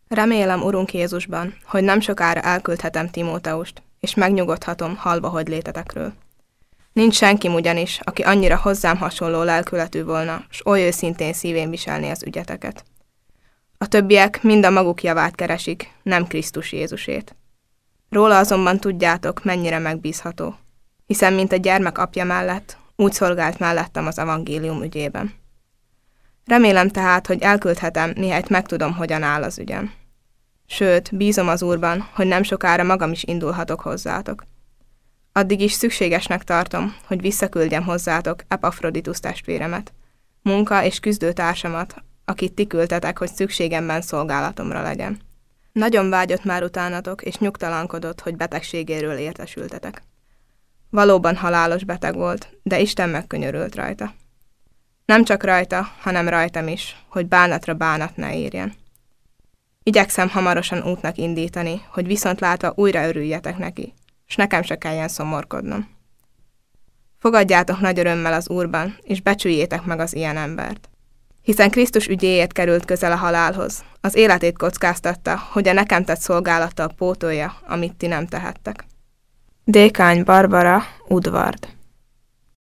Remélem, Urunk Jézusban, hogy nem sokára elküldhetem Timóteust, és megnyugodhatom halva hogy létetekről. Nincs senkim ugyanis, aki annyira hozzám hasonló lelkületű volna, s oly őszintén szívén viselni az ügyeteket. A többiek mind a maguk javát keresik, nem Krisztus Jézusét. Róla azonban tudjátok, mennyire megbízható, hiszen mint a gyermek apja mellett, úgy szolgált mellettem az evangélium ügyében. Remélem tehát, hogy elküldhetem, mihelyt megtudom, hogyan áll az ügyem. Sőt, bízom az Úrban, hogy nem sokára magam is indulhatok hozzátok. Addig is szükségesnek tartom, hogy visszaküldjem hozzátok Epafroditus testvéremet, munka- és küzdőtársamat, akit ti küldtetek, hogy szükségemben szolgálatomra legyen. Nagyon vágyott már utánatok, és nyugtalankodott, hogy betegségéről értesültetek. Valóban halálos beteg volt, de Isten megkönyörült rajta. Nem csak rajta, hanem rajtam is, hogy bánatra bánat ne érjen. Igyekszem hamarosan útnak indítani, hogy viszont látva újra örüljetek neki, s nekem se kelljen szomorkodnom. Fogadjátok nagy örömmel az Úrban, és becsüljétek meg az ilyen embert. Hiszen Krisztus ügyéért került közel a halálhoz, az életét kockáztatta, hogy a nekem tett szolgálattal pótolja, amit ti nem tehettek. Dékány Barbara, Udvard.